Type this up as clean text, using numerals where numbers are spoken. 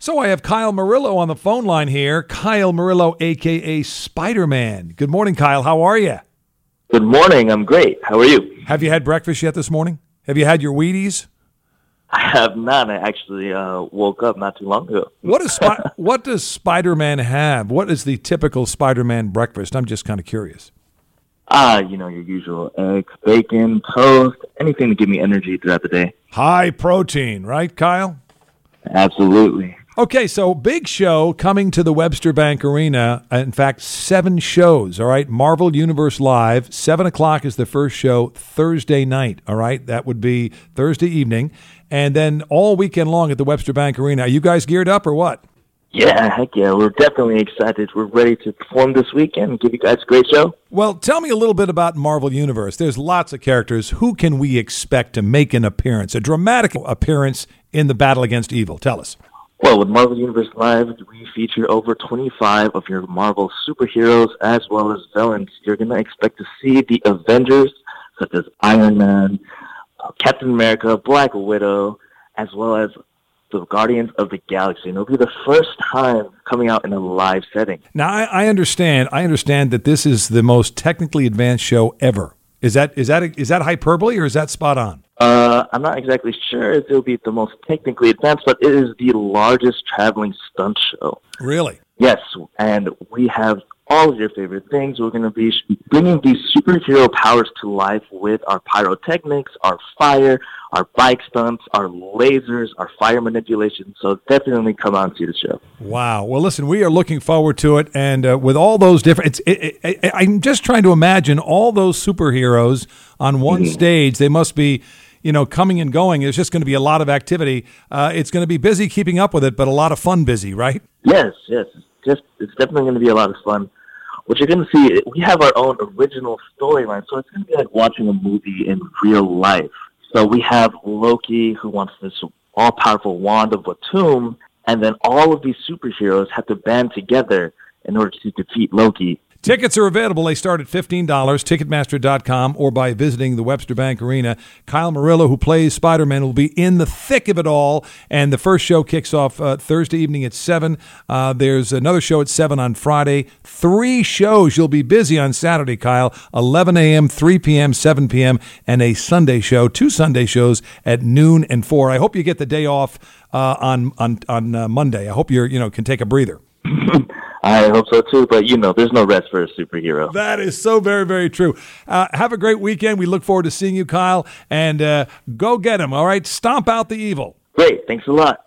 So I have Kyle Murillo on the phone line here. Kyle Murillo, a.k.a. Spider-Man. Good morning, Kyle. How are you? Good morning. I'm great. How are you? Have you had breakfast yet this morning? Have you had your Wheaties? I have not. I actually woke up not too long ago. What does Spider-Man have? What is the typical Spider-Man breakfast? I'm just kind of curious. Your usual eggs, bacon, toast, anything to give me energy throughout the day. High protein, right, Kyle? Absolutely. Okay, so big show coming to the Webster Bank Arena. In fact, 7 shows, all right? Marvel Universe Live, 7 o'clock is the first show Thursday night, all right? That would be Thursday evening. And then all weekend long at the Webster Bank Arena. Are you guys geared up or what? Yeah, heck yeah. We're definitely excited. We're ready to perform this weekend and give you guys a great show. Well, tell me a little bit about Marvel Universe. There's lots of characters. Who can we expect to make an appearance, a dramatic appearance in the battle against evil? Tell us. Well, with Marvel Universe Live, we feature over 25 of your Marvel superheroes as well as villains. You're going to expect to see the Avengers, such as Iron Man, Captain America, Black Widow, as well as the Guardians of the Galaxy. And it'll be the first time coming out in a live setting. Now, I understand that this is the most technically advanced show ever. Is that hyperbole or is that spot on? I'm not exactly sure if it'll be the most technically advanced, but it is the largest traveling stunt show. Really? Yes, and we have all of your favorite things. We're going to be bringing these superhero powers to life with our pyrotechnics, our fire, our bike stunts, our lasers, our fire manipulation. So definitely come out and see the show. Wow. Well, listen, we are looking forward to it. And with all those different, I'm just trying to imagine all those superheroes on one stage. They must be, coming and going. There's just going to be a lot of activity. It's going to be busy keeping up with it, but a lot of fun busy, right? Yes. It's definitely going to be a lot of fun. What you're going to see, we have our own original storyline, so it's going to be like watching a movie in real life. So we have Loki, who wants this all-powerful wand of Watum, and then all of these superheroes have to band together in order to defeat Loki. Tickets are available. They start at $15, Ticketmaster.com, or by visiting the Webster Bank Arena. Kyle Murillo, who plays Spider-Man, will be in the thick of it all, and the first show kicks off Thursday evening at 7. There's another show at 7 on Friday. 3 shows. You'll be busy on Saturday, Kyle, 11 a.m., 3 p.m., 7 p.m., and a Sunday show, 2 Sunday shows at noon and 4. I hope you get the day off on Monday. I hope you can take a breather. I hope so, too. But, there's no rest for a superhero. That is so very, very true. Have a great weekend. We look forward to seeing you, Kyle. And go get him, all right? Stomp out the evil. Great. Thanks a lot.